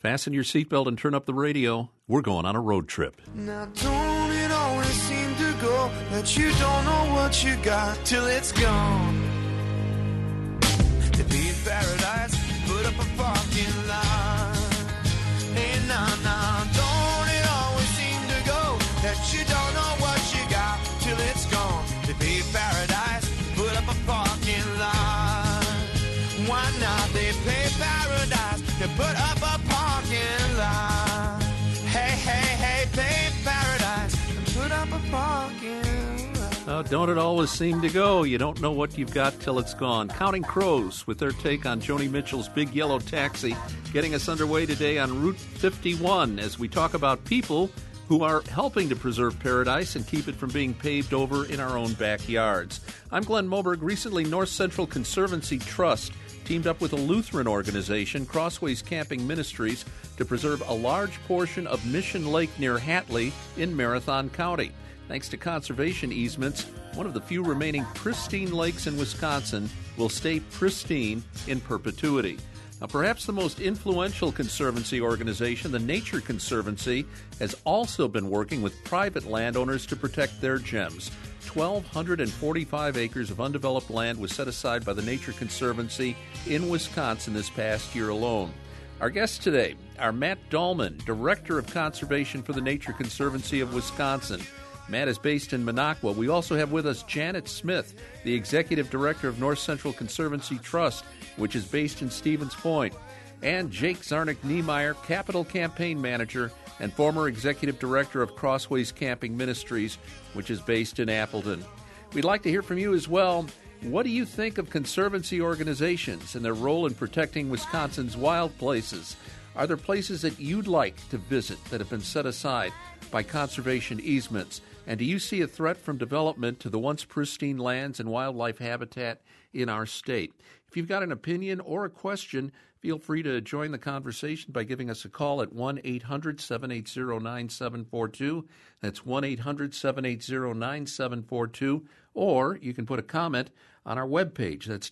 Fasten your seatbelt and turn up the radio. We're going on a road trip. Now don't it always seem to go that you don't know what you got till it's gone? To be in paradise, put up a parking lot. Hey, nah, don't it always seem to go that you don't know what you got till it's gone? To be in paradise, put up a parking lot. Why not? They pay paradise to put up a parking lot. Hey, pay paradise and put up a parking lot. Oh, don't it always seem to go? You don't know what you've got till it's gone. Counting Crows with their take on Joni Mitchell's Big Yellow Taxi, getting us underway today on Route 51 as we talk about people who are helping to preserve paradise and keep it from being paved over in our own backyards. I'm Glenn Moberg. Recently, North Central Conservancy Trust teamed up with a Lutheran organization, Crossways Camping Ministries, to preserve a large portion of Mission Lake near Hatley in Marathon County. Thanks to conservation easements, one of the few remaining pristine lakes in Wisconsin will stay pristine in perpetuity. Now, perhaps the most influential conservancy organization, the Nature Conservancy, has also been working with private landowners to protect their gems. 1,245 acres of undeveloped land was set aside by the Nature Conservancy in Wisconsin this past year alone. Our guests today are Matt Dahlman, Director of Conservation for the Nature Conservancy of Wisconsin. Matt is based in Minocqua. We also have with us Janet Smith, the Executive Director of North Central Conservancy Trust, which is based in Stevens Point, and Jake Zarnick-Niemeyer, Capital Campaign Manager and former Executive Director of Crossways Camping Ministries, which is based in Appleton. We'd like to hear from you as well. What do you think of conservancy organizations and their role in protecting Wisconsin's wild places? Are there places that you'd like to visit that have been set aside by conservation easements? And do you see a threat from development to the once pristine lands and wildlife habitat in our state? If you've got an opinion or a question, feel free to join the conversation by giving us a call at 1-800-780-9742. That's 1-800-780-9742. Or you can put a comment on our webpage. That's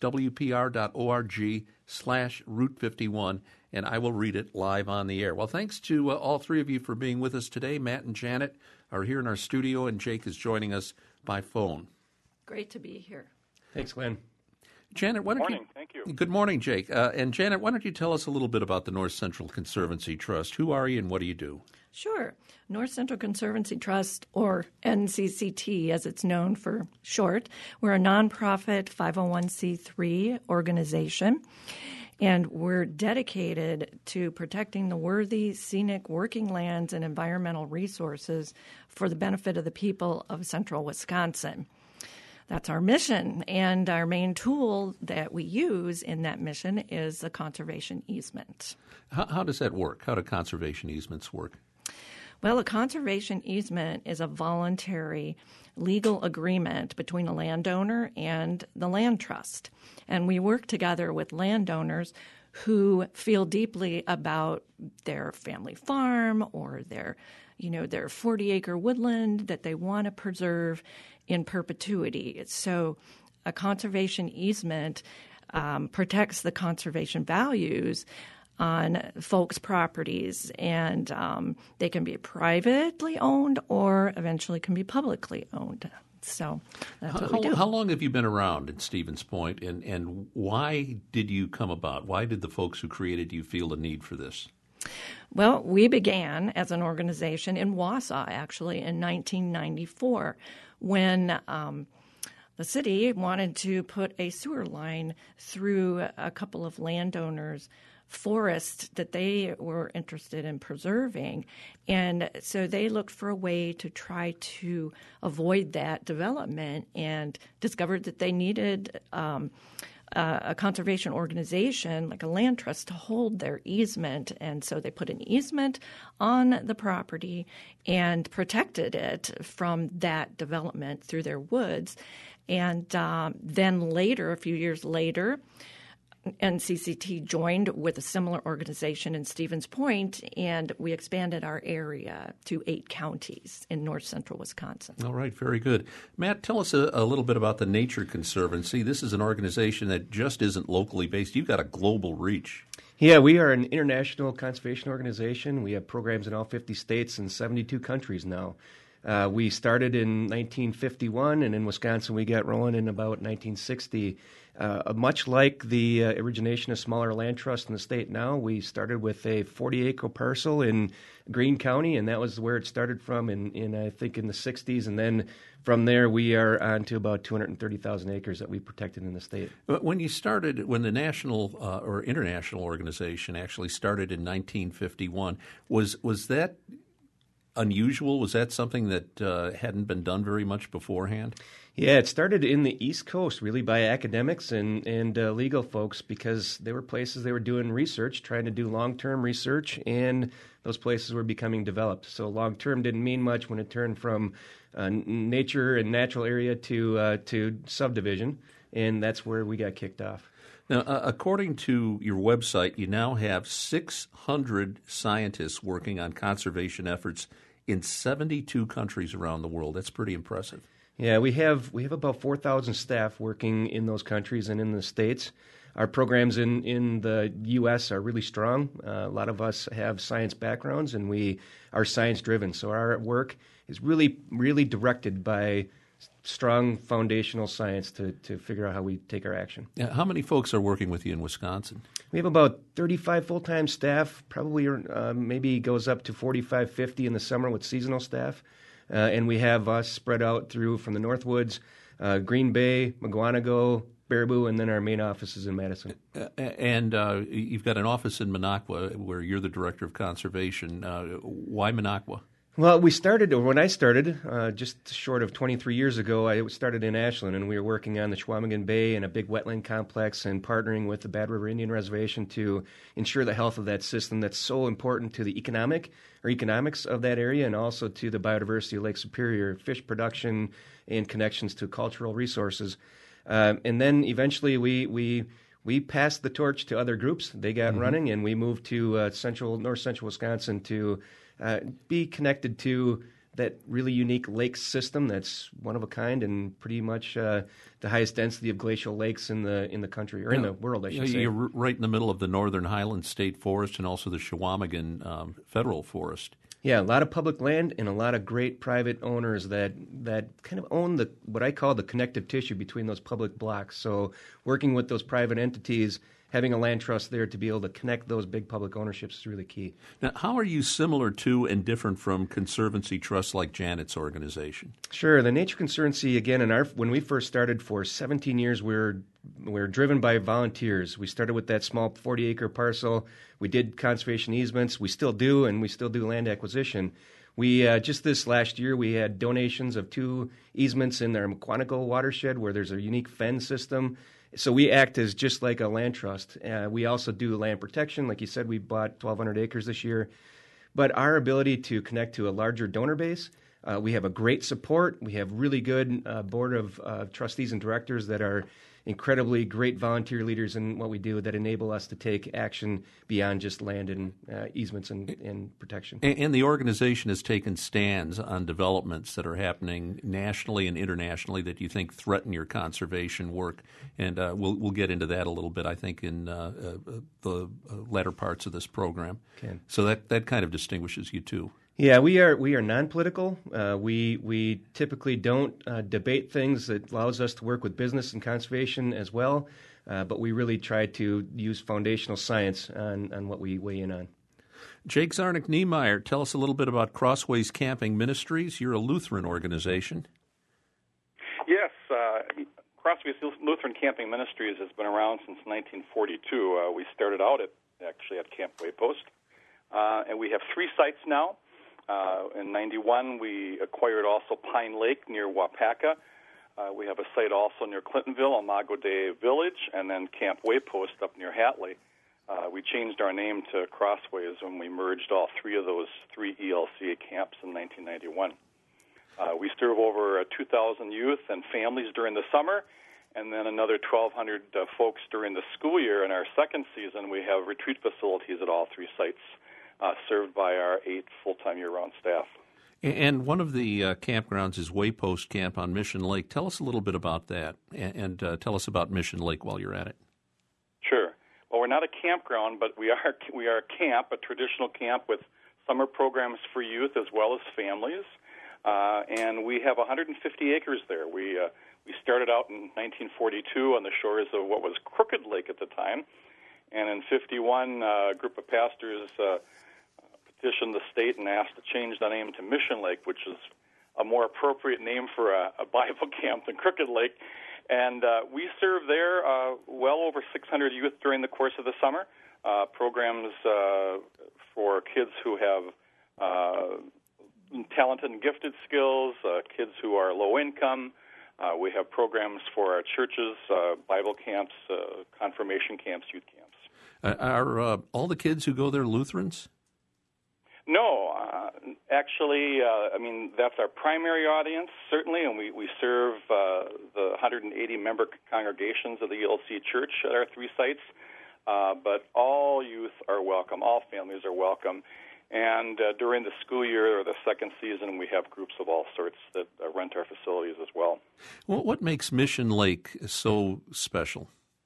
wpr.org/Route51, and I will read it live on the air. Well, thanks to all three of you for being with us today. Matt and Janet are here in our studio, and Jake is joining us by phone. Great to be here. Thanks, Glenn. Janet, why don't Good morning. Thank you. Good morning, Jake. And Janet, why don't you tell us a little bit about the North Central Conservancy Trust? Who are you and what do you do? Sure. North Central Conservancy Trust, or NCCT as it's known for short, we're a nonprofit 501c3 organization, and we're dedicated to protecting the worthy, scenic working lands and environmental resources for the benefit of the people of central Wisconsin. That's our mission, and our main tool that we use in that mission is the conservation easement. How does that work? How do conservation easements work? Well, a conservation easement is a voluntary legal agreement between a landowner and the land trust. And we work together with landowners who feel deeply about their family farm or their 40-acre woodland that they want to preserve in perpetuity. So a conservation easement protects the conservation values on folks' properties, and they can be privately owned or eventually can be publicly owned. So that's what we do. How long have you been around in Stevens Point, and why did you come about? Why did the folks who created you feel the need for this? Well, we began as an organization in Wausau, actually, in 1994, when the city wanted to put a sewer line through a couple of landowners' forest that they were interested in preserving. And so they looked for a way to try to avoid that development and discovered that they needed a conservation organization like a land trust to hold their easement. And so they put an easement on the property and protected it from that development through their woods. And then later, a few years later, NCCT joined with a similar organization in Stevens Point, and we expanded our area to 8 counties in north central Wisconsin. All right, very good. Matt, tell us a little bit about the Nature Conservancy. This is an organization that just isn't locally based. You've got a global reach. Yeah, we are an international conservation organization. We have programs in all 50 states and 72 countries now. We started in 1951, and in Wisconsin we got rolling in about 1960. Much like the origination of smaller land trusts in the state now, we started with a 40-acre parcel in Greene County, and that was where it started from in I think in the 60s. And then from there we are on to about 230,000 acres that we protected in the state. But when you started, when the national or international organization actually started in 1951, was that unusual? Was that something that hadn't been done very much beforehand? Yeah, it started in the East Coast, really, by academics and legal folks, because there were places they were doing research, trying to do long-term research, and those places were becoming developed. So long-term didn't mean much when it turned from nature and natural area to subdivision, and that's where we got kicked off. Now, according to your website, you now have 600 scientists working on conservation efforts in 72 countries around the world. That's pretty impressive. Yeah, we have about 4,000 staff working in those countries and in the States. Our programs in the U.S. are really strong. A lot of us have science backgrounds, and we are science-driven. So our work is really, really directed by strong foundational science to figure out how we take our action. How many folks are working with you in Wisconsin? We have about 35 full-time staff, probably maybe goes up to 45, 50 in the summer with seasonal staff. And we have us spread out through from the Northwoods, Green Bay, Mukwonago, Baraboo, and then our main office is in Madison. And you've got an office in Minocqua where you're the director of conservation. Why Minocqua? Well, when I started, just short of 23 years ago, I started in Ashland, and we were working on the Chequamegon Bay and a big wetland complex and partnering with the Bad River Indian Reservation to ensure the health of that system that's so important to the economics of that area and also to the biodiversity of Lake Superior, fish production, and connections to cultural resources. And then eventually we passed the torch to other groups. They got running, and we moved to north central Wisconsin to be connected to that really unique lake system that's one of a kind and pretty much the highest density of glacial lakes in the country, or in the world, I should say. You're right in the middle of the Northern Highlands State Forest and also the Chequamegon Federal Forest. Yeah, a lot of public land and a lot of great private owners that kind of own what I call the connective tissue between those public blocks. So working with those private entities, having a land trust there to be able to connect those big public ownerships is really key. Now, how are you similar to and different from conservancy trusts like Janet's organization? Sure. The Nature Conservancy, again, when we first started for 17 years, we're driven by volunteers. We started with that small 40-acre parcel. We did conservation easements. We still do, and we still do land acquisition. We just this last year, we had donations of 2 easements in our Mukwonago watershed where there's a unique fen system. So we act as just like a land trust. We also do land protection. Like you said, we bought 1,200 acres this year. But our ability to connect to a larger donor base, we have a great support. We have really good board of trustees and directors that are incredibly great volunteer leaders in what we do that enable us to take action beyond just land and easements and protection. And the organization has taken stands on developments that are happening nationally and internationally that you think threaten your conservation work. And we'll get into that a little bit, I think, in the latter parts of this program. Okay. So that kind of distinguishes you too. Yeah, we are non-political. We typically don't debate things. That allows us to work with business and conservation as well, but we really try to use foundational science on what we weigh in on. Jake Zarnick-Niemeyer, tell us a little bit about Crossways Camping Ministries. You're a Lutheran organization. Yes, Crossways Lutheran Camping Ministries has been around since 1942. We started out at Camp Waypost, and we have 3 sites now. In 91, we acquired also Pine Lake near Wapaka. We have a site also near Clintonville, Imago Dei Village, and then Camp Waypost up near Hatley. We changed our name to Crossways when we merged all 3 of those 3 ELCA camps in 1991. We serve over 2,000 youth and families during the summer, and then another 1,200 folks during the school year. In our second season, we have retreat facilities at all 3 sites, served by our 8 full-time year-round staff. And one of the campgrounds is Waypost Camp on Mission Lake. Tell us a little bit about that, and tell us about Mission Lake while you're at it. Sure. Well, we're not a campground, but we are a camp, a traditional camp with summer programs for youth as well as families. And we have 150 acres there. We started out in 1942 on the shores of what was Crooked Lake at the time. And in 51, a group of pastors petitioned the state and asked to change the name to Mission Lake, which is a more appropriate name for a Bible camp than Crooked Lake. And we serve there well over 600 youth during the course of the summer. Programs for kids who have talented and gifted skills, kids who are low income. We have programs for our churches, Bible camps, confirmation camps, youth camps. Are all the kids who go there Lutherans? No, actually, that's our primary audience, certainly, and we serve the 180 member congregations of the ELC Church at our 3 sites. But all youth are welcome, all families are welcome. And during the school year or the second season, we have groups of all sorts that rent our facilities as well. Well, what makes Mission Lake so special?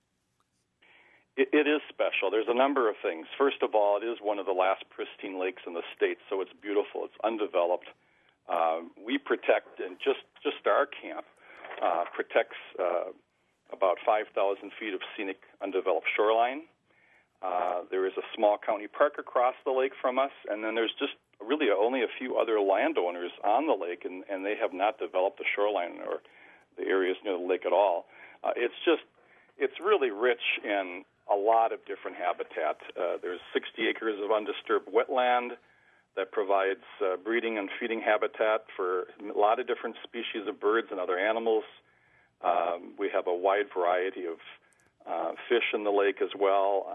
It is special. There's a number of things. First of all, it is one of the last pristine lakes in the state, so it's beautiful. It's undeveloped. We protect, and just our camp protects about 5,000 feet of scenic undeveloped shoreline. There is a small county park across the lake from us, and then there's just really only a few other landowners on the lake, and they have not developed the shoreline or the areas near the lake at all. It's really rich in a lot of different habitat. There's 60 acres of undisturbed wetland that provides breeding and feeding habitat for a lot of different species of birds and other animals. We have a wide variety of fish in the lake as well.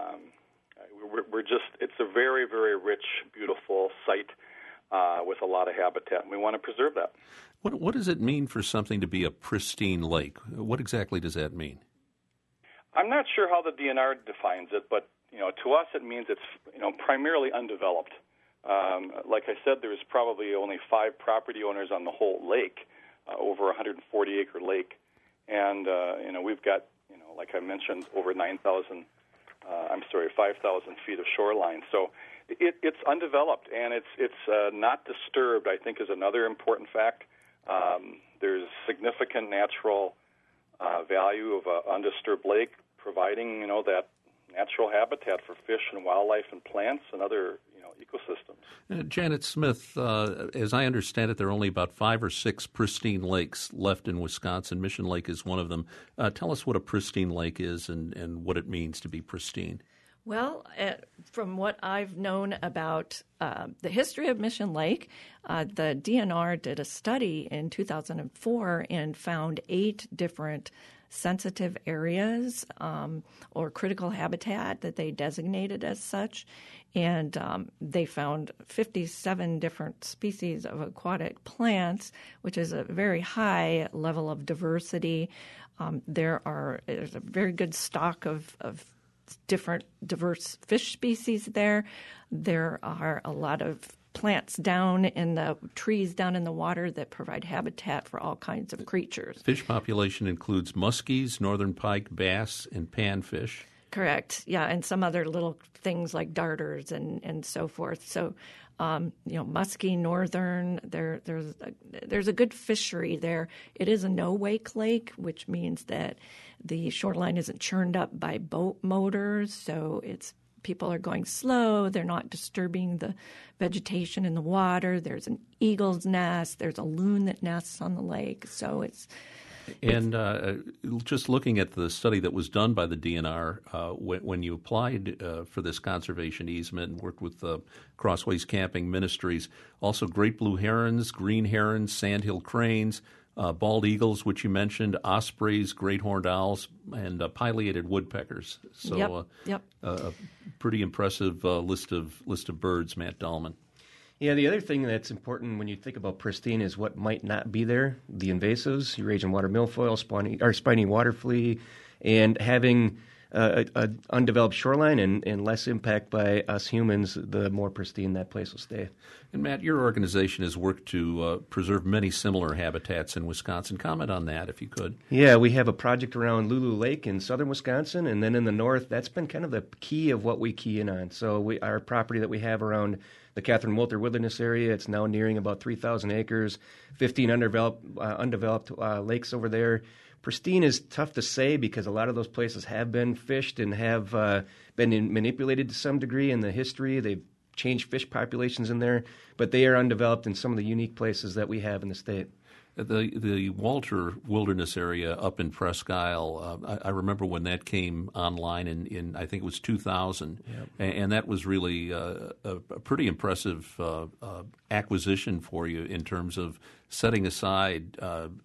It's a very, very rich, beautiful site with a lot of habitat, and we want to preserve that. What does it mean for something to be a pristine lake? What exactly does that mean? I'm not sure how the DNR defines it, but to us it means it's primarily undeveloped. Like I said, there's probably only 5 property owners on the whole lake, over a 140-acre lake, and we've got like I mentioned, over 5,000 feet of shoreline. So it's undeveloped and it's not disturbed. I think is another important fact. There's significant natural value of an undisturbed lake, providing that natural habitat for fish and wildlife and plants and other ecosystems. Janet Smith, as I understand it, there are only about 5 or 6 pristine lakes left in Wisconsin. Mission Lake is one of them. Tell us what a pristine lake is and what it means to be pristine. Well, from what I've known about the history of Mission Lake, the DNR did a study in 2004 and found 8 different sensitive areas or critical habitat that they designated as such. And they found 57 different species of aquatic plants, which is a very high level of diversity. There's a very good stock of different diverse fish species there. There are a lot of plants down in the trees down in the water that provide habitat for all kinds of creatures. Fish population includes muskies, northern pike, bass, and panfish. Correct. Yeah, and some other little things like darters and so forth. So, musky, northern, there's a good fishery there. It is a no-wake lake, which means that the shoreline isn't churned up by boat motors, so people are going slow. They're not disturbing the vegetation in the water. There's an eagle's nest. There's a loon that nests on the lake. So And just looking at the study that was done by the DNR, when you applied for this conservation easement and worked with Crossways Camping Ministries, also great blue herons, green herons, sandhill cranes, bald eagles, which you mentioned, ospreys, great horned owls, and pileated woodpeckers. So yep. A pretty impressive list of birds, Matt Dahlman. Yeah, the other thing that's important when you think about pristine is what might not be there. The invasives, Eurasian water milfoil, spiny water flea, and having a undeveloped shoreline and less impact by us humans, the more pristine that place will stay. And Matt, your organization has worked to preserve many similar habitats in Wisconsin. Comment on that, if you could. Yeah, we have a project around Lulu Lake in southern Wisconsin, and then in the north, that's been kind of the key of what we key in on. So our property that we have around the Catherine Wolter Wilderness area, it's now nearing about 3,000 acres, 15 undeveloped lakes over there. Pristine is tough to say because a lot of those places have been fished and have been manipulated to some degree in the history. They've changed fish populations in there, but they are undeveloped in some of the unique places that we have in the state. The Walter Wilderness area up in Presque Isle, I remember when that came online in I think it was 2000, Yep. And that was really a pretty impressive acquisition for you in terms of setting aside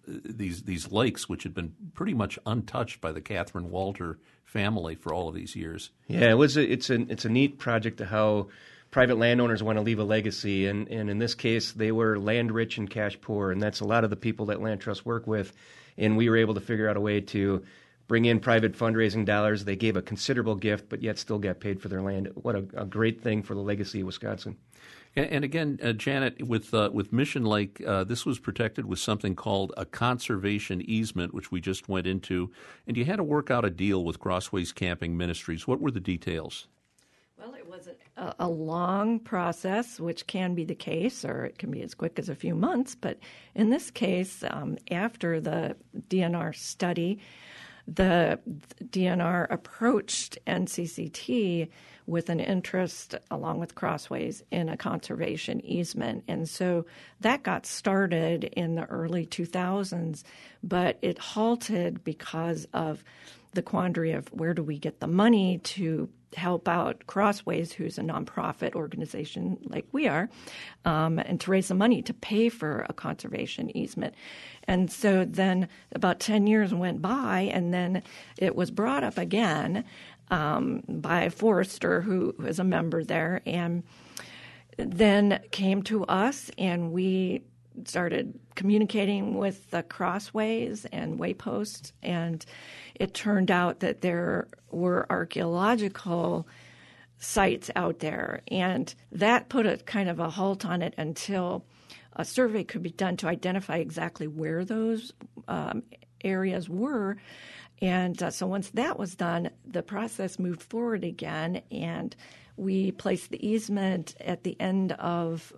these lakes, which had been pretty much untouched by the Catherine Walter family for all of these years. Yeah, it's a neat project to how private landowners want to leave a legacy, and in this case, they were land rich and cash poor, and that's a lot of the people that Land Trust work with, and we were able to figure out a way to bring in private fundraising dollars. They gave a considerable gift, but yet still got paid for their land. What a great thing for the legacy of Wisconsin. And again, Janet, with Mission Lake, this was protected with something called a conservation easement, which we just went into, and you had to work out a deal with Crossways Camping Ministries. What were the details? Well, it was a long process, which can be the case, or it can be as quick as a few months. But in this case, after the DNR study, the DNR approached NCCT with an interest, along with Crossways, in a conservation easement. And so that got started in the early 2000s, but it halted because of the quandary of where do we get the money to help out Crossways, who's a nonprofit organization like we are, and to raise the money to pay for a conservation easement. And so then about 10 years went by, and then it was brought up again by Forrester, who is a member there, and then came to us, and we started communicating with the Crossways and Waypost, and it turned out that there were archaeological sites out there, and that put a kind of a halt on it until a survey could be done to identify exactly where those areas were. And so once that was done, the process moved forward again, and we placed the easement at the end of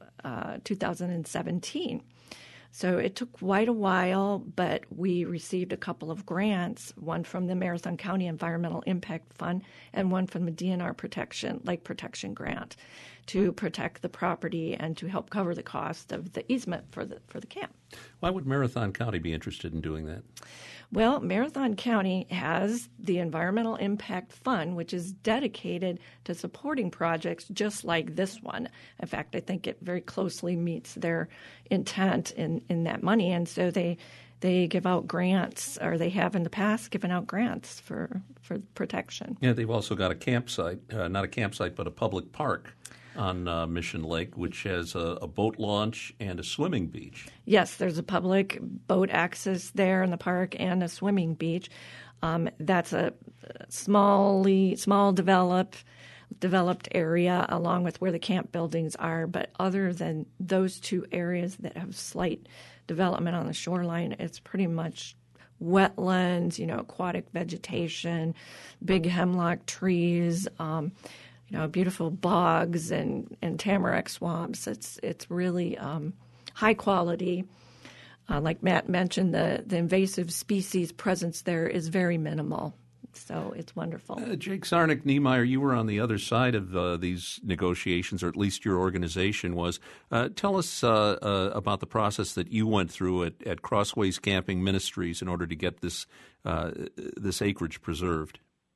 2017. So it took quite a while, but we received a couple of grants, one from the Marathon County Environmental Impact Fund and one from the DNR Lake Protection Grant to protect the property and to help cover the cost of the easement for the camp. Why would Marathon County be interested in doing that? Well, Marathon County has the Environmental Impact Fund, which is dedicated to supporting projects just like this one. In fact, I think it very closely meets their intent in that money. And so they give out grants, or they have in the past given out grants for protection. Yeah, they've also got a campsite, not a campsite, but a public park on Mission Lake, which has a boat launch and a swimming beach. Yes, there's a public boat access there in the park and a swimming beach. That's a small developed area along with where the camp buildings are. But other than those two areas that have slight development on the shoreline, it's pretty much wetlands, aquatic vegetation, big hemlock trees, beautiful bogs and tamarack swamps. It's really high quality. Like Matt mentioned, the invasive species presence there is very minimal. So it's wonderful. Jake Sarnik, Niemeyer, you were on the other side of these negotiations, or at least your organization was. Tell us about the process that you went through at Crossways Camping Ministries in order to get this acreage preserved.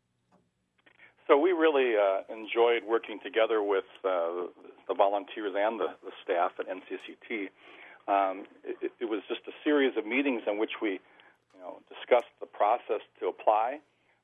So we really enjoyed working together with the volunteers and the staff at NCCT. It was just a series of meetings in which we discussed the process to apply.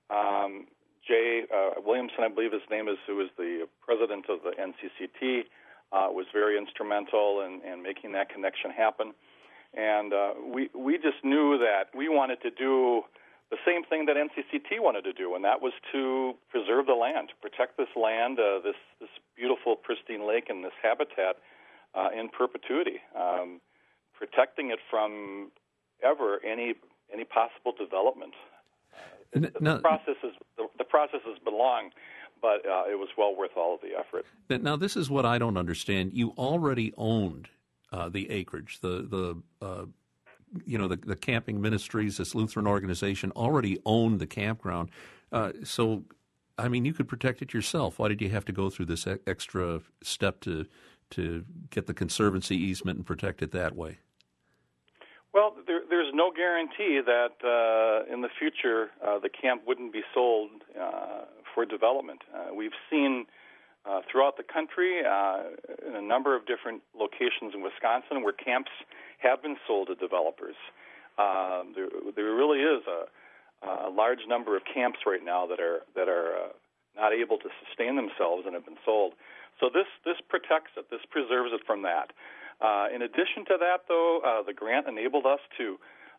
Jay Williamson, I believe his name is, who is the president of the NCCT, was very instrumental in making that connection happen. And we just knew that we wanted to do the same thing that NCCT wanted to do, and that was to preserve the land, to protect this land, this beautiful, pristine lake and this habitat in perpetuity, protecting it from ever any possible development. The process has been long, but it was well worth all of the effort. Now, this is what I don't understand. You already owned the acreage. The camping ministries, this Lutheran organization, already owned the campground. So, I mean, you could protect it yourself. Why did you have to go through this extra step to get the conservancy easement and protect it that way? Well, there's no guarantee that in the future the camp wouldn't be sold for development. We've seen throughout the country in a number of different locations in Wisconsin where camps have been sold to developers. There really is a large number of camps right now that are not able to sustain themselves and have been sold. So this protects it. This preserves it from that. In addition to that, though, the grant enabled us to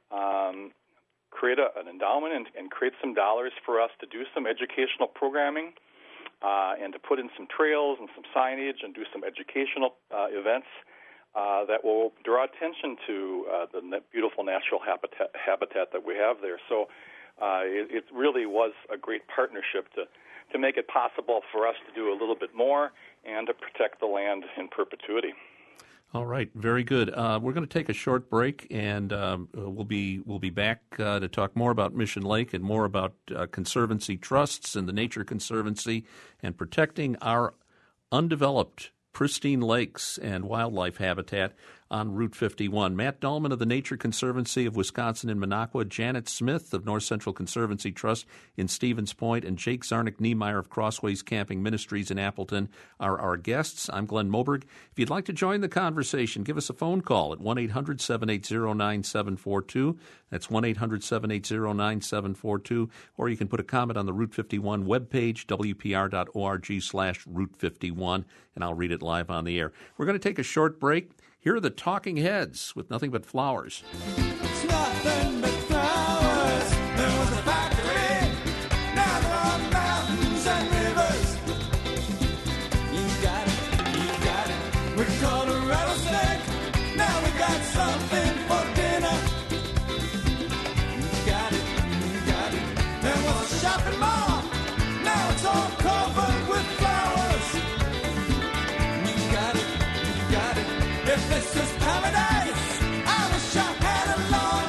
create an endowment and create some dollars for us to do some educational programming and to put in some trails and some signage and do some educational events that will draw attention to the beautiful natural habitat that we have there. So it really was a great partnership to make it possible for us to do a little bit more and to protect the land in perpetuity. All right, very good. We're going to take a short break, and we'll be back to talk more about Mission Lake and more about conservancy trusts and the Nature Conservancy and protecting our undeveloped, pristine lakes and wildlife habitat on Route 51. Matt Dahlman of the Nature Conservancy of Wisconsin in Minocqua, Janet Smith of North Central Conservancy Trust in Stevens Point, and Jake Zarnick-Niemeyer of Crossways Camping Ministries in Appleton are our guests. I'm Glenn Moberg. If you'd like to join the conversation, give us a phone call at 1-800-780-9742. That's 1-800-780-9742. Or you can put a comment on the Route 51 webpage, wpr.org/Route 51, and I'll read it live on the air. We're going to take a short break. Here are the Talking Heads with Nothing But Flowers. It's nothing but flowers. There was a factory. Now there are mountains and rivers. You got it. We caught a rattlesnake. Now we got something for dinner. You got it. There was a shopping mall. Now it's all covered with flowers. You got it. If this is paradise, I wish I had a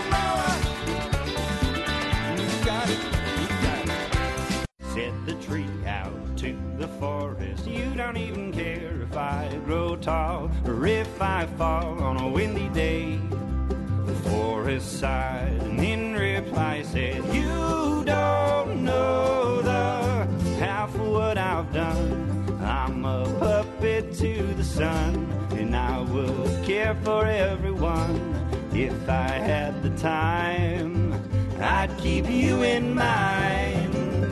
lawnmower. You got it. Set the tree out to the forest. You don't even care if I grow tall or if I fall on a windy day. The forest sighed and in reply said, you don't know the half of what I've done. I'm a puppet to the sun, and I would care for everyone. If I had the time, I'd keep you in mind.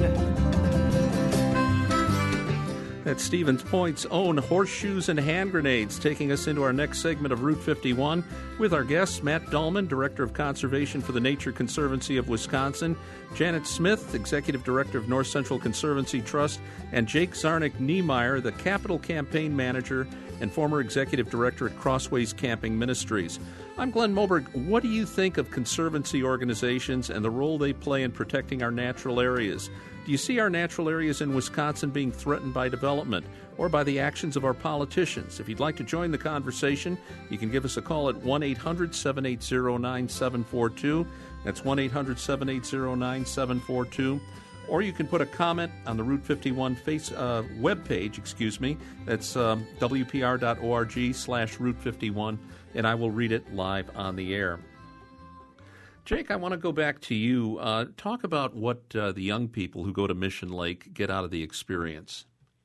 That's Stevens Point's own Horseshoes and Hand Grenades, taking us into our next segment of Route 51 with our guests, Matt Dahlman, Director of Conservation for the Nature Conservancy of Wisconsin, Janet Smith, Executive Director of North Central Conservancy Trust, and Jake Zarnick-Niemeyer, the Capital Campaign Manager and former Executive Director at Crossways Camping Ministries. I'm Glenn Moberg. What do you think of conservancy organizations and the role they play in protecting our natural areas? Do you see our natural areas in Wisconsin being threatened by development or by the actions of our politicians? If you'd like to join the conversation, you can give us a call at 1-800-780-9742. That's 1-800-780-9742. Or you can put a comment on the Route 51 webpage, That's wpr.org/Route 51, and I will read it live on the air. Jake, I want to go back to you. Talk about what the young people who go to Mission Lake get out of the experience.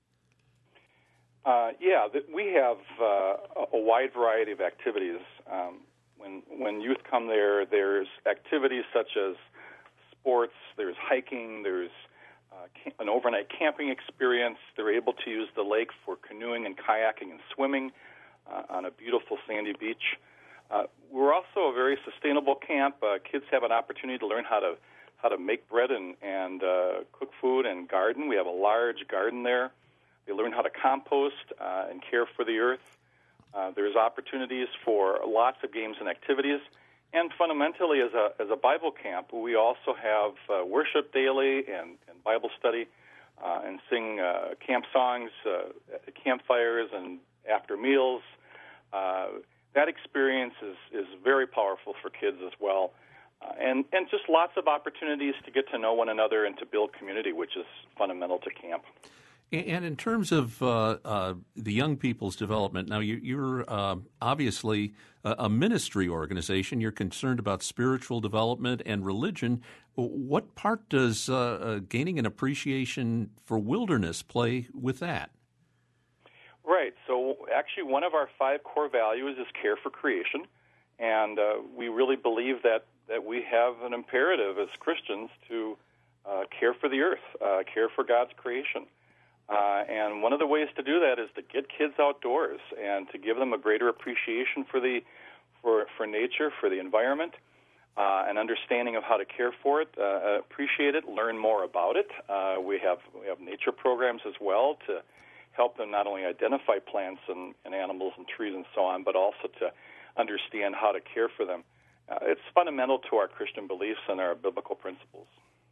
We have a wide variety of activities. When youth come there, there's activities such as sports, there's hiking, there's an overnight camping experience. They're able to use the lake for canoeing and kayaking and swimming on a beautiful sandy beach. We're also a very sustainable camp. Kids have an opportunity to learn how to how to make bread and cook food and garden. We have a large garden there. They learn how to compost and care for the earth. There's opportunities for lots of games and activities. And fundamentally, as a Bible camp, we also have worship daily and Bible study and sing camp songs at campfires and after meals. That experience is very powerful for kids as well. And just lots of opportunities to get to know one another and to build community, which is fundamental to camp. And in terms of the young people's development, now you're obviously a ministry organization. You're concerned about spiritual development and religion. What part does gaining an appreciation for wilderness play with that? Right. So actually one of our 5 core values is care for creation. And we really believe that we have an imperative as Christians to care for the earth, care for God's creation. And one of the ways to do that is to get kids outdoors and to give them a greater appreciation for nature, for the environment, an understanding of how to care for it, appreciate it, learn more about it. We have nature programs as well to help them not only identify plants and animals and trees and so on, but also to understand how to care for them. It's fundamental to our Christian beliefs and our biblical principles.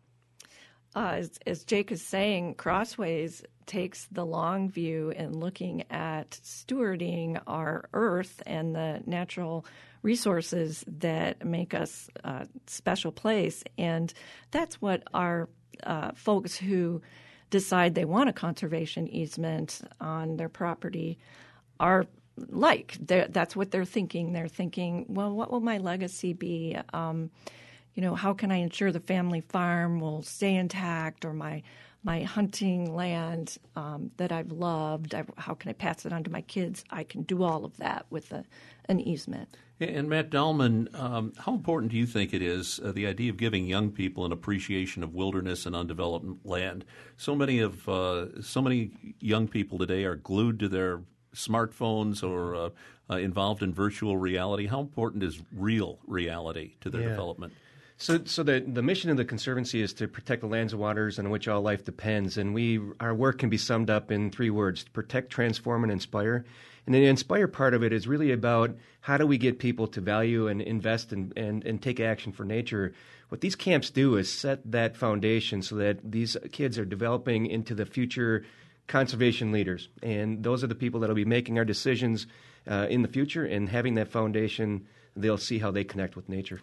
As Jake is saying, Crossways takes the long view in looking at stewarding our earth and the natural resources that make us a special place. And that's what our folks who decide they want a conservation easement on their property are like. That's what they're thinking. They're thinking, well, what will my legacy be? How can I ensure the family farm will stay intact, or my hunting land that I've loved? How can I pass it on to my kids? I can do all of that with an easement. And Matt Dahlman, how important do you think it is, the idea of giving young people an appreciation of wilderness and undeveloped land? So many young people today are glued to their smartphones or involved in virtual reality. How important is real reality to their development? So the mission of the Conservancy is to protect the lands and waters on which all life depends, and our work can be summed up in 3 words: protect, transform, and inspire. And the inspire part of it is really about how do we get people to value and invest and take action for nature. What these camps do is set that foundation so that these kids are developing into the future conservation leaders, and those are the people that will be making our decisions in the future, and having that foundation, they'll see how they connect with nature.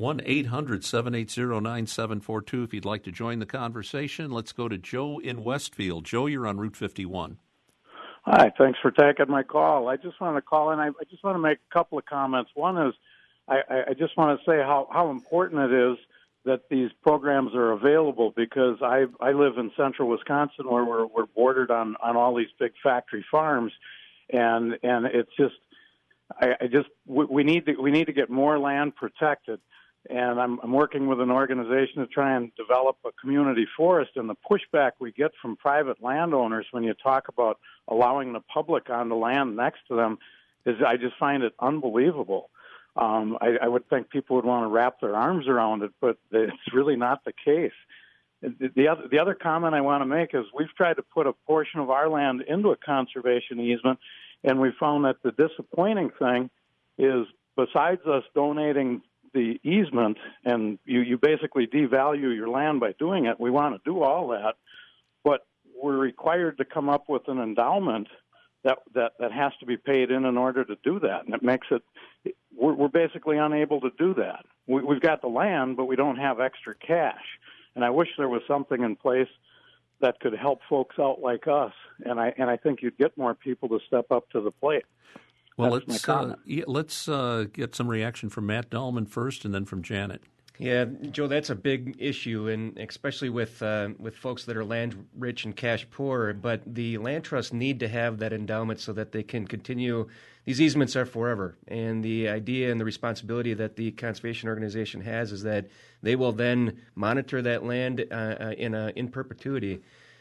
1-800-780-9742 if you'd like to join the conversation. Let's go to Joe in Westfield. Joe, you're on Route 51. Hi, thanks for taking my call. I just want to call in. I just want to make a couple of comments. One is I just want to say how important it is that these programs are available, because I live in central Wisconsin where we're bordered on all these big factory farms, and it's just we need to get more land protected. And I'm working with an organization to try and develop a community forest. And the pushback we get from private landowners when you talk about allowing the public on the land next to them is, I just find it unbelievable. I would think people would want to wrap their arms around it, but it's really not the case. The other comment I want to make is we've tried to put a portion of our land into a conservation easement, and we found that the disappointing thing is, besides us donating the easement, and you basically devalue your land by doing it. We want to do all that, but we're required to come up with an endowment that has to be paid in order to do that, and it makes it we're basically unable to do that. We've got the land, but we don't have extra cash, and I wish there was something in place that could help folks out like us, and I think you'd get more people to step up to the plate. Well, let's get some reaction from Matt Dahlman first, and then from Janet. Yeah, Joe, that's a big issue, and especially with folks that are land rich and cash poor. But the land trusts need to have that endowment so that they can continue. These easements are forever, and the idea and the responsibility that the conservation organization has is that they will then monitor that land in perpetuity.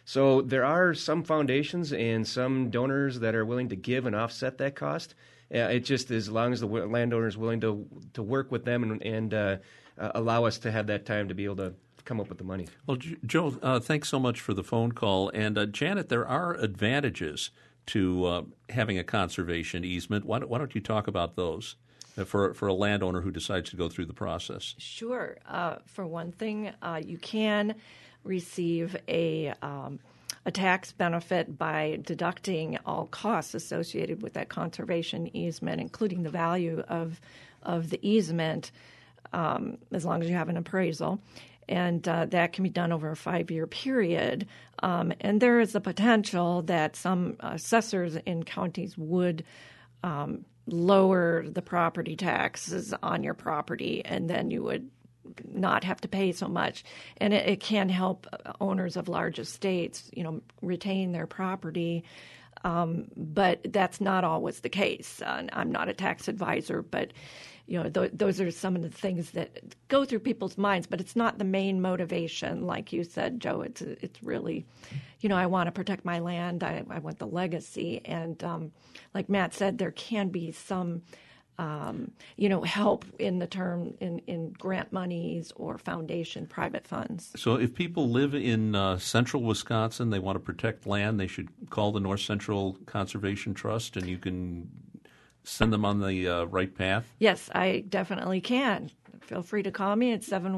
So there are some foundations and some donors that are willing to give and offset that cost. It just as long as the landowner is willing to work with them and allow us to have that time to be able to come up with the money. Well, Joe, thanks so much for the phone call. And Janet, there are advantages to having a conservation easement. Why don't you talk about those for a landowner who decides to go through the process? Sure. For one thing, you can receive a tax benefit by deducting all costs associated with that conservation easement, including the value of the easement, as long as you have an appraisal. And that can be done over a 5-year period. And there is a potential that some assessors in counties would lower the property taxes on your property, and then you would not have to pay so much. And it can help owners of large estates, retain their property. But that's not always the case. I'm not a tax advisor, but those are some of the things that go through people's minds. But it's not the main motivation, like you said, Joe. It's really, I want to protect my land. I want the legacy, and like Matt said, there can be some help in the term in grant monies or foundation private funds. So if people live in central Wisconsin, they want to protect land, they should call the North Central Conservation Trust, and you can send them on the right path? Yes, I definitely can. Feel free to call me at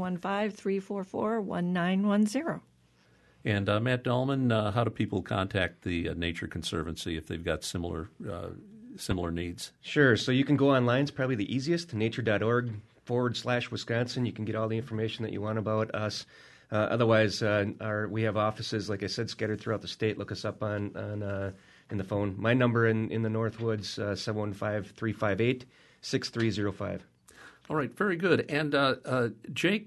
715-344-1910. And Matt Dahlman, how do people contact the Nature Conservancy if they've got similar needs? Sure. So you can go online. It's probably the easiest, nature.org/Wisconsin. You can get all the information that you want about us. Otherwise, we have offices, like I said, scattered throughout the state. Look us up on in the phone. My number in the Northwoods, 715-358-6305. All right. Very good. And Jake,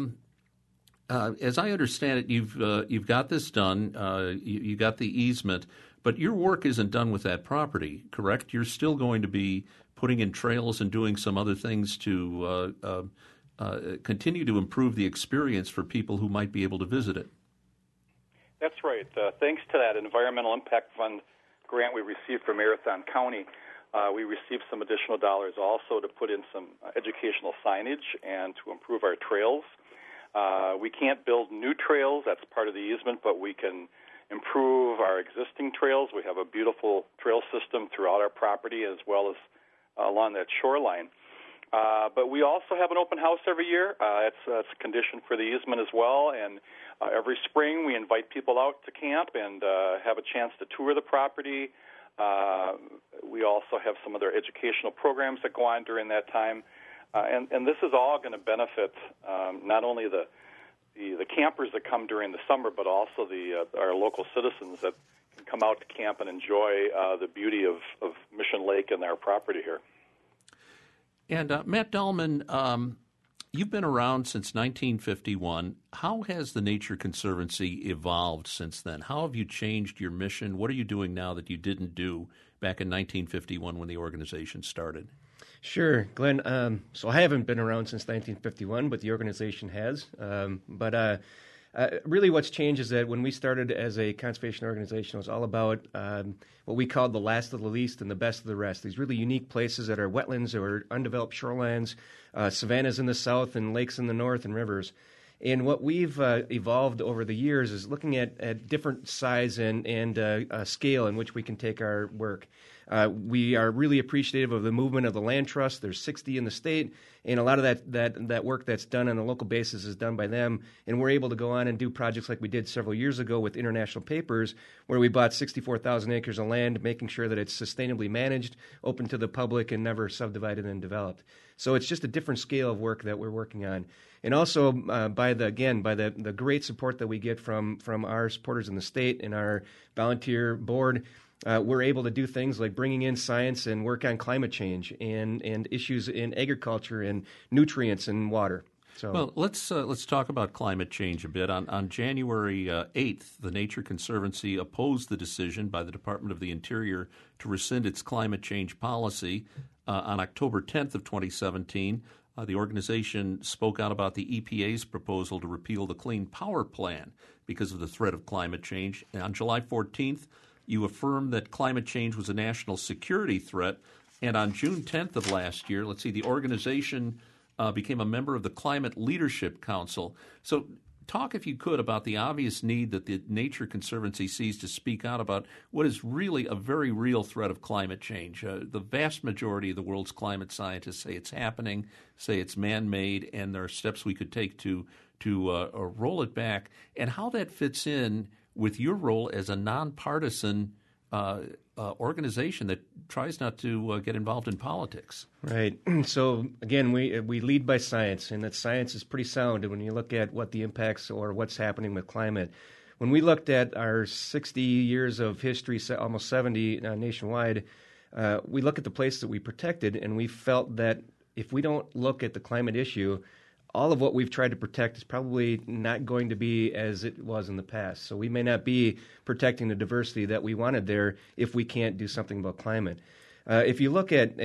as I understand it, you've got this done. You got the easement. But your work isn't done with that property, correct? You're still going to be putting in trails and doing some other things to continue to improve the experience for people who might be able to visit it. That's right. Thanks to that Environmental Impact Fund grant we received from Marathon County, we received some additional dollars also to put in some educational signage and to improve our trails. We can't build new trails. That's part of the easement, but we can improve our existing trails. We have a beautiful trail system throughout our property as well as along that shoreline. But we also have an open house every year. It's a condition for the easement as well. And every spring we invite people out to camp and have a chance to tour the property. We also have some other educational programs that go on during that time. And this is all going to benefit not only the campers that come during the summer, but also our local citizens that can come out to camp and enjoy the beauty of Mission Lake and our property here. And Matt Dahlman, you've been around since 1951. How has the Nature Conservancy evolved since then? How have you changed your mission? What are you doing now that you didn't do back in 1951 when the organization started? Sure, Glenn. So I haven't been around since 1951, but the organization has. Really what's changed is that when we started as a conservation organization, it was all about what we called the last of the least and the best of the rest. These really unique places that are wetlands or undeveloped shorelands, savannas in the south and lakes in the north and rivers. And what we've evolved over the years is looking at different size and scale in which we can take our work. We are really appreciative of the movement of the land trust. There's 60 in the state, and a lot of that work that's done on a local basis is done by them. And we're able to go on and do projects like we did several years ago with International Papers, where we bought 64,000 acres of land, making sure that it's sustainably managed, open to the public, and never subdivided and developed. So it's just a different scale of work that we're working on. And also by the great support that we get from our supporters in the state and our volunteer board, we're able to do things like bringing in science and work on climate change and issues in agriculture and nutrients and water. So, well, let's talk about climate change a bit. On January 8th, the Nature Conservancy opposed the decision by the Department of the Interior to rescind its climate change policy. On October 10th of 2017, The organization spoke out about the EPA's proposal to repeal the Clean Power Plan because of the threat of climate change. And on July 14th, you affirmed that climate change was a national security threat. And on June 10th of last year, the organization became a member of the Climate Leadership Council. So talk, if you could, about the obvious need that the Nature Conservancy sees to speak out about what is really a very real threat of climate change. The vast majority of the world's climate scientists say it's happening, say it's man-made, and there are steps we could take to roll it back, and how that fits in with your role as a nonpartisan organization that tries not to get involved in politics. Right. So again, we lead by science, and that science is pretty sound. And when you look at what the impacts or what's happening with climate, when we looked at our 60 years of history, almost 70 nationwide, we look at the places that we protected, and we felt that if we don't look at the climate issue, all of what we've tried to protect is probably not going to be as it was in the past. So we may not be protecting the diversity that we wanted there if we can't do something about climate. If you look at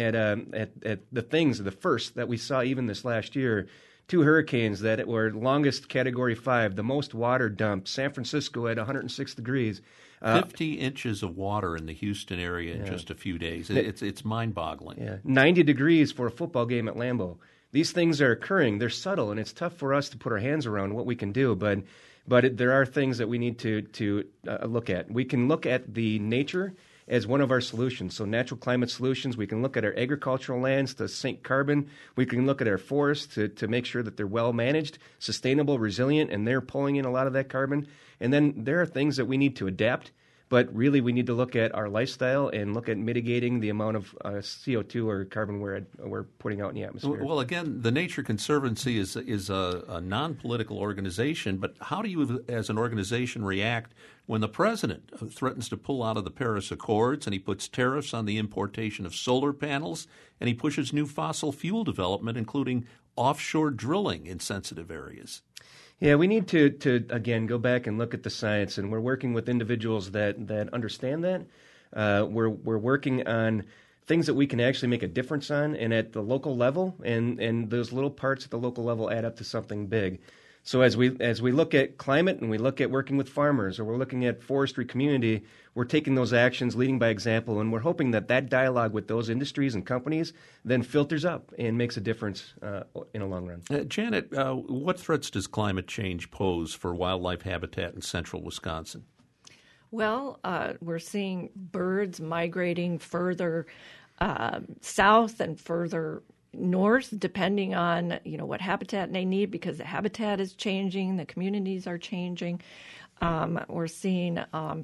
the things, the first that we saw even this last year, 2 hurricanes that were longest Category 5, the most water dumped, San Francisco at 106 degrees. 50 inches of water in the Houston area in just a few days. It's mind-boggling. Yeah, 90 degrees for a football game at Lambeau. These things are occurring. They're subtle, and it's tough for us to put our hands around what we can do. But there are things that we need to look at. We can look at the nature as one of our solutions. So natural climate solutions. We can look at our agricultural lands to sink carbon. We can look at our forests to make sure that they're well managed, sustainable, resilient, and they're pulling in a lot of that carbon. And then there are things that we need to adapt. But really, we need to look at our lifestyle and look at mitigating the amount of CO2 or carbon we're putting out in the atmosphere. Well, again, the Nature Conservancy is a non-political organization, but how do you, as an organization, react when the president threatens to pull out of the Paris Accords, and he puts tariffs on the importation of solar panels, and he pushes new fossil fuel development, including offshore drilling in sensitive areas? Yeah, we need to again go back and look at the science, and we're working with individuals that understand that. We're working on things that we can actually make a difference on, and at the local level, and those little parts at the local level add up to something big. So as we look at climate and we look at working with farmers, or we're looking at forestry community, we're taking those actions, leading by example, and we're hoping that dialogue with those industries and companies then filters up and makes a difference in the long run. Janet, what threats does climate change pose for wildlife habitat in central Wisconsin? Well, we're seeing birds migrating further south and further north, depending on what habitat they need, because the habitat is changing, the communities are changing. We're seeing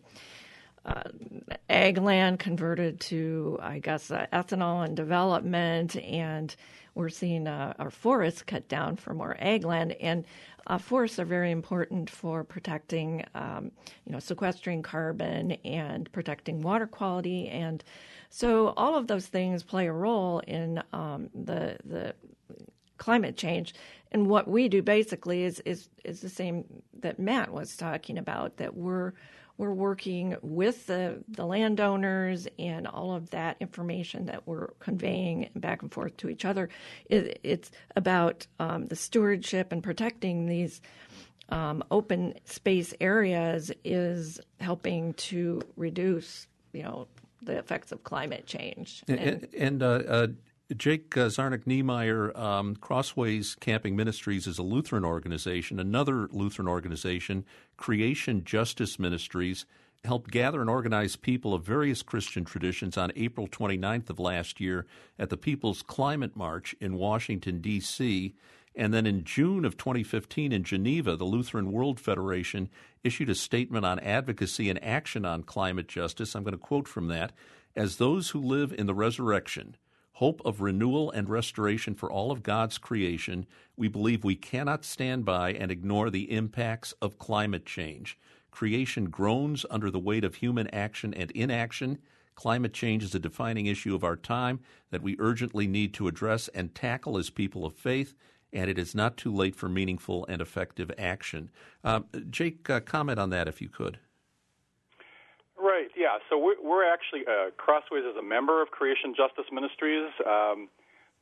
ag land converted to, ethanol and development, and we're seeing our forests cut down for more ag land. And forests are very important for protecting, sequestering carbon and protecting water quality. And so all of those things play a role in the climate change. And what we do basically is the same that Matt was talking about, that we're working with the landowners, and all of that information that we're conveying back and forth to each other. It's about the stewardship and protecting these open space areas is helping to reduce, the effects of climate change. And Jake Zarnick-Niemeyer, Crossways Camping Ministries is a Lutheran organization. Another Lutheran organization, Creation Justice Ministries, helped gather and organize people of various Christian traditions on April 29th of last year at the People's Climate March in Washington, D.C., and then in June of 2015 in Geneva, the Lutheran World Federation issued a statement on advocacy and action on climate justice. I'm going to quote from that. As those who live in the resurrection, hope of renewal and restoration for all of God's creation, we believe we cannot stand by and ignore the impacts of climate change. Creation groans under the weight of human action and inaction. Climate change is a defining issue of our time that we urgently need to address and tackle as people of faith, and it is not too late for meaningful and effective action. Jake, comment on that if you could. Right, yeah. So we're actually, Crossways is a member of Creation Justice Ministries.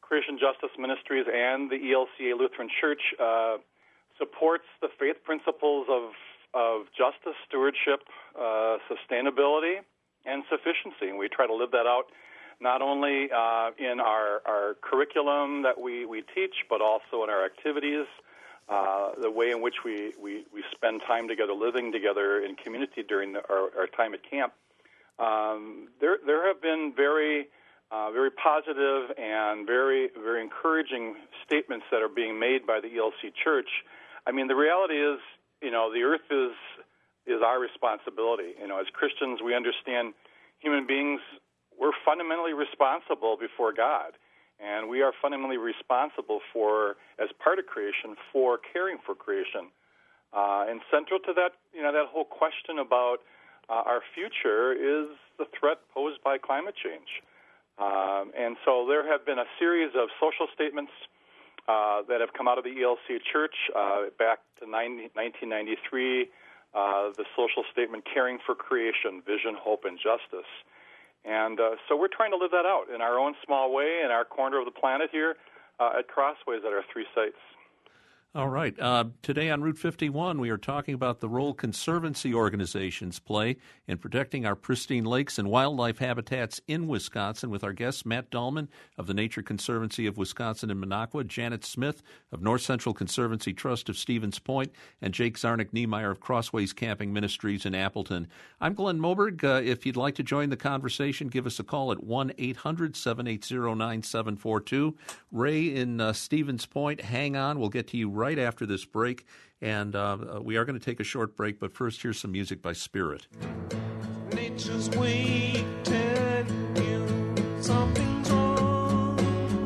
Creation Justice Ministries and the ELCA Lutheran Church supports the faith principles of justice, stewardship, sustainability, and sufficiency. And we try to live that out not only in our curriculum that we teach, but also in our activities, the way in which we spend time together, living together in community during our time at camp. There have been very positive and very encouraging statements that are being made by the ELC Church. I mean, the reality is, the earth is our responsibility. As Christians, we understand human beings, we're fundamentally responsible before God, and we are fundamentally responsible for, as part of creation, for caring for creation. And central to that, that whole question about our future is the threat posed by climate change. And so there have been a series of social statements that have come out of the ELC Church back to 1993, the social statement, Caring for Creation, Vision, Hope, and Justice. And so we're trying to live that out in our own small way in our corner of the planet here at Crossways at our 3 sites. All right. Today on Route 51, we are talking about the role conservancy organizations play in protecting our pristine lakes and wildlife habitats in Wisconsin with our guests, Matt Dahlman of the Nature Conservancy of Wisconsin in Minocqua, Janet Smith of North Central Conservancy Trust of Stevens Point, and Jake Zarnick-Niemeyer of Crossways Camping Ministries in Appleton. I'm Glenn Moberg. If you'd like to join the conversation, give us a call at 1-800-780-9742. Ray in Stevens Point, hang on. We'll get to you right after this break, and we are going to take a short break, but first here's some music by Spirit. Nature's way telling you something's wrong.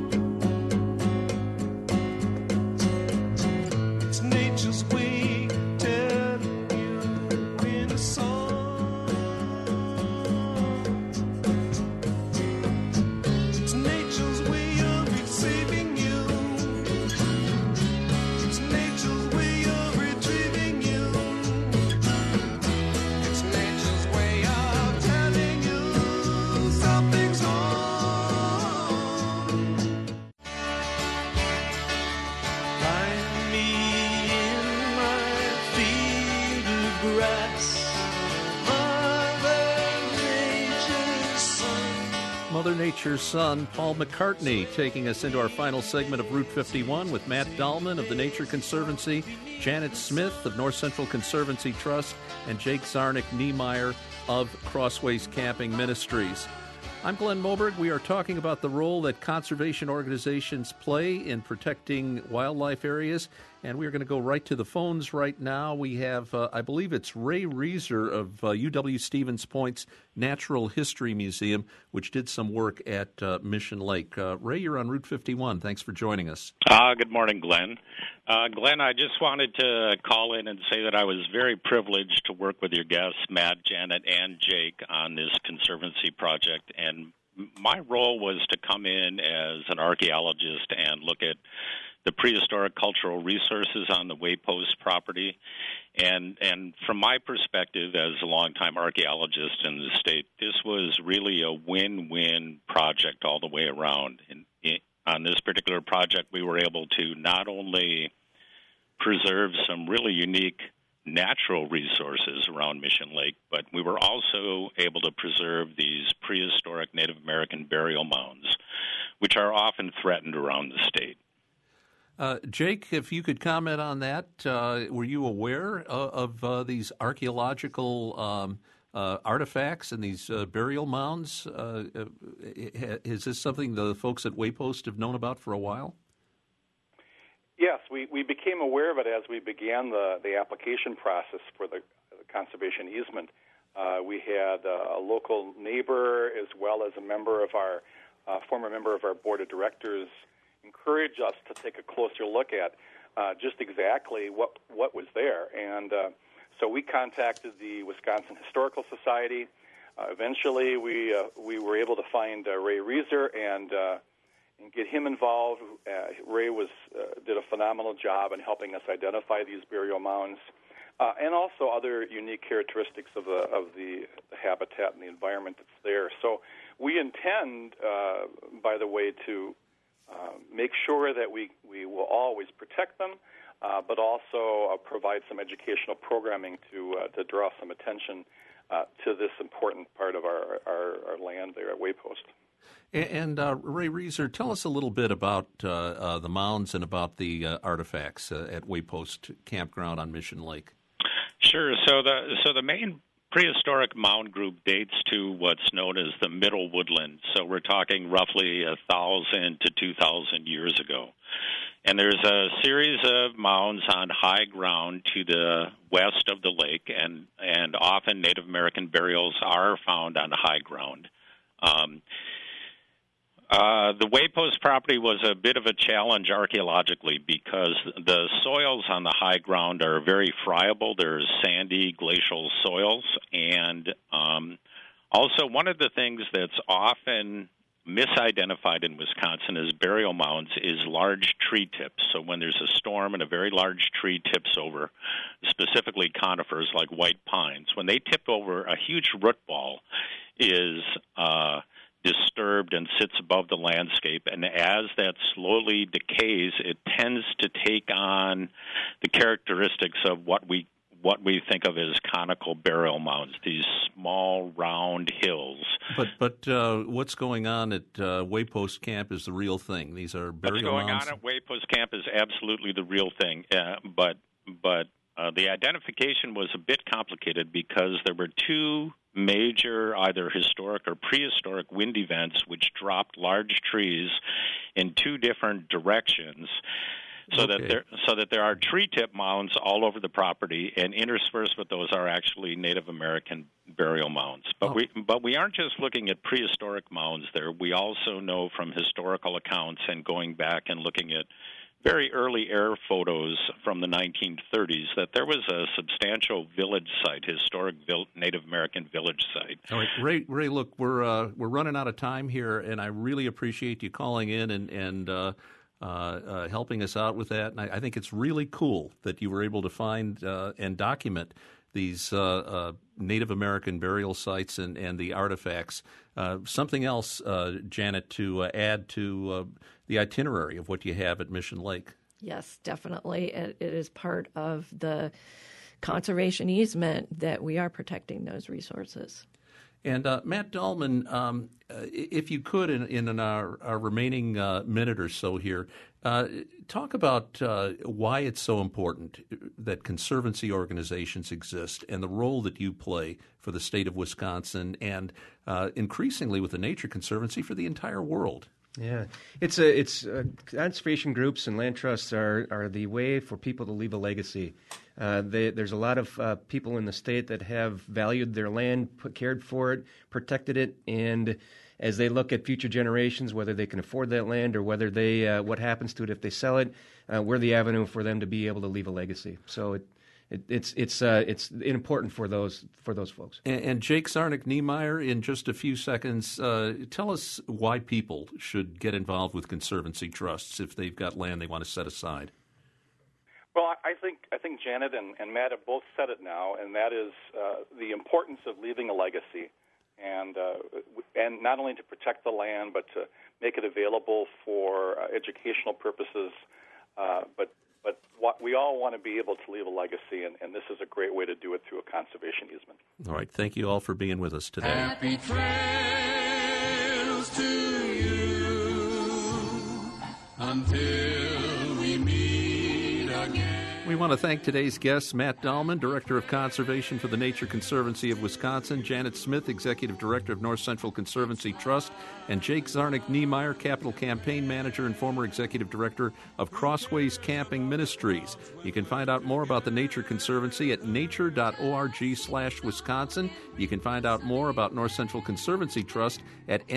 It's nature's way telling you in a song. It's nature's way of saving you. It's nature's way of retrieving you. It's nature's way of telling you something's wrong. Find me in my field of grass, Mother Nature's son. Paul McCartney taking us into our final segment of Route 51 with Matt Dahlman of the Nature Conservancy, Janet Smith of North Central Conservancy Trust, and Jake Zarnick-Niemeyer of Crossways Camping Ministries. I'm Glenn Moberg. We are talking about the role that conservation organizations play in protecting wildlife areas, and we are going to go right to the phones right now. We have, I believe it's Ray Reeser of UW Stevens Point's Natural History Museum, which did some work at Mission Lake. Ray, you're on Route 51. Thanks for joining us. Good morning, Glenn. Glenn, I just wanted to call in and say that I was very privileged to work with your guests, Matt, Janet, and Jake, on this conservancy project. And my role was to come in as an archaeologist and look at the prehistoric cultural resources on the Waypost property. And from my perspective as a longtime archaeologist in the state, this was really a win-win project all the way around. On this particular project, we were able to not only preserve some really unique natural resources around Mission Lake, but we were also able to preserve these prehistoric Native American burial mounds, which are often threatened around the state. Jake, if you could comment on that, were you aware of these archaeological artifacts and these burial mounds? Is this something the folks at Waypost have known about for a while? Yes, we became aware of it as we began the application process for the conservation easement. We had a local neighbor as well as a member of our former member of our board of directors encourage us to take a closer look at just exactly what was there. And so we contacted the Wisconsin Historical Society. Eventually, we were able to find Ray Reeser and get him involved. Ray did a phenomenal job in helping us identify these burial mounds and also other unique characteristics of the habitat and the environment that's there. So we intend, by the way, to make sure that we will always protect them, but also provide some educational programming to draw some attention to this important part of our land there at Waypost. And Ray Reeser, tell us a little bit about the mounds and about the artifacts at Waypost Campground on Mission Lake. Sure. So the main prehistoric mound group dates to what's known as the Middle Woodland. So we're talking roughly 1,000 to 2,000 years ago. And there's a series of mounds on high ground to the west of the lake, and often Native American burials are found on high ground. The Waypost property was a bit of a challenge archaeologically because the soils on the high ground are very friable. There's sandy glacial soils, and also one of the things that's often misidentified in Wisconsin as burial mounds is large tree tips. So when there's a storm and a very large tree tips over, specifically conifers like white pines, when they tip over, a huge root ball is disturbed and sits above the landscape, and as that slowly decays, it tends to take on the characteristics of what we think of as conical burial mounds, these small, round hills. But what's going on at Waypost Camp is the real thing. These are burial mounds. What's going on at Waypost Camp is absolutely the real thing, but the identification was a bit complicated because there were two major either historic or prehistoric wind events which dropped large trees in two different directions. So that there are tree tip mounds all over the property, and interspersed with those are actually Native American burial mounds. But we aren't just looking at prehistoric mounds there. We also know from historical accounts and going back and looking at very early air photos from the 1930s that there was a substantial village site, historic Native American village site. All right, Ray, look, we're running out of time here, and I really appreciate you calling in and helping us out with that. And I think it's really cool that you were able to find and document these Native American burial sites and the artifacts. Something else, Janet, to add to the itinerary of what you have at Mission Lake. Yes, definitely. It is part of the conservation easement that we are protecting those resources. And Matt Dahlman, if you could, in our remaining minute or so here, talk about why it's so important that conservancy organizations exist and the role that you play for the state of Wisconsin and increasingly with the Nature Conservancy for the entire world. Yeah, it's conservation groups and land trusts are the way for people to leave a legacy. There's a lot of people in the state that have valued their land, cared for it, protected it, and as they look at future generations, whether they can afford that land or whether they what happens to it if they sell it, we're the avenue for them to be able to leave a legacy. So it's important for those folks. And Jake Zarnick-Niemeyer, in just a few seconds, tell us why people should get involved with conservancy trusts if they've got land they want to set aside. Well, I think Janet and Matt have both said it now, and that is the importance of leaving a legacy, and not only to protect the land, but to make it available for educational purposes, but what we all want to be able to leave a legacy, and this is a great way to do it through a conservation easement. All right. Thank you all for being with us today. Happy trails to you until we meet again. We want to thank today's guests, Matt Dahlman, Director of Conservation for the Nature Conservancy of Wisconsin, Janet Smith, Executive Director of North Central Conservancy Trust, and Jake Zarnick-Niemeyer, Capital Campaign Manager and former Executive Director of Crossways Camping Ministries. You can find out more about the Nature Conservancy at nature.org/Wisconsin. You can find out more about North Central Conservancy Trust at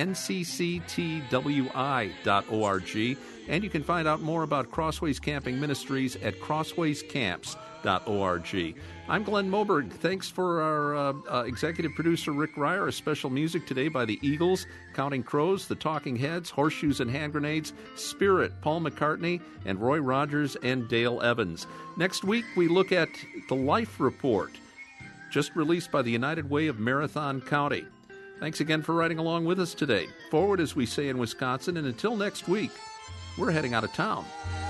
ncctwi.org. And you can find out more about Crossways Camping Ministries at crosswayscamps.org. I'm Glenn Moberg. Thanks for our executive producer, Rick Ryer. A special music today by the Eagles, Counting Crows, the Talking Heads, Horseshoes and Hand Grenades, Spirit, Paul McCartney, and Roy Rogers and Dale Evans. Next week, we look at the Life Report, just released by the United Way of Marathon County. Thanks again for riding along with us today. Forward, as we say in Wisconsin, and until next week, we're heading out of town.